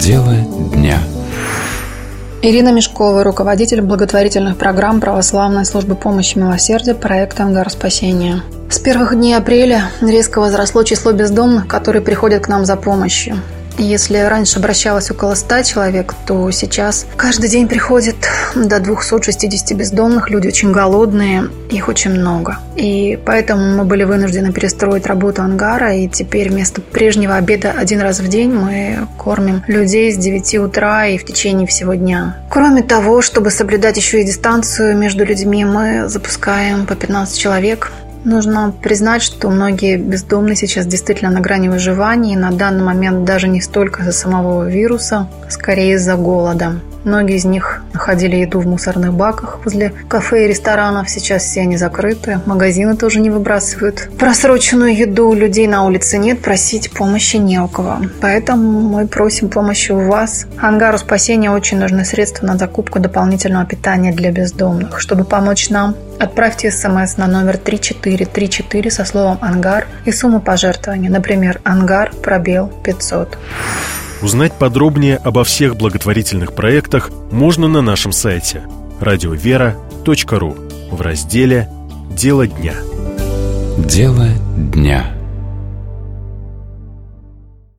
Дело дня. Ирина Мешкова, руководитель благотворительных программ Православной службы помощи и милосердия проекта «Ангар спасения». С первых дней апреля резко возросло число бездомных, которые приходят к нам за помощью. Если раньше обращалось около 100 человек, то сейчас каждый день приходит до 260 бездомных. Люди очень голодные, их очень много. И поэтому мы были вынуждены перестроить работу ангара. И теперь вместо прежнего обеда один раз в день мы кормим людей с 9 утра и в течение всего дня. Кроме того, чтобы соблюдать еще и дистанцию между людьми, мы запускаем по 15 человек. Нужно признать, что многие бездомные сейчас действительно на грани выживания, и на данный момент даже не столько из-за самого вируса, скорее из-за голода. Многие из них находили еду в мусорных баках возле кафе и ресторанов. Сейчас все они закрыты, магазины тоже не выбрасывают просроченную еду. Людей на улице нет, просить помощи не у кого. Поэтому мы просим помощи у вас. Ангару спасения очень нужны средства на закупку дополнительного питания для бездомных. Чтобы помочь нам, отправьте СМС на номер 3434 со словом «Ангар» и сумму пожертвования, например, «Ангар, пробел 500». Узнать подробнее обо всех благотворительных проектах можно на нашем сайте radiovera.ru в разделе «Дело дня». Дело дня.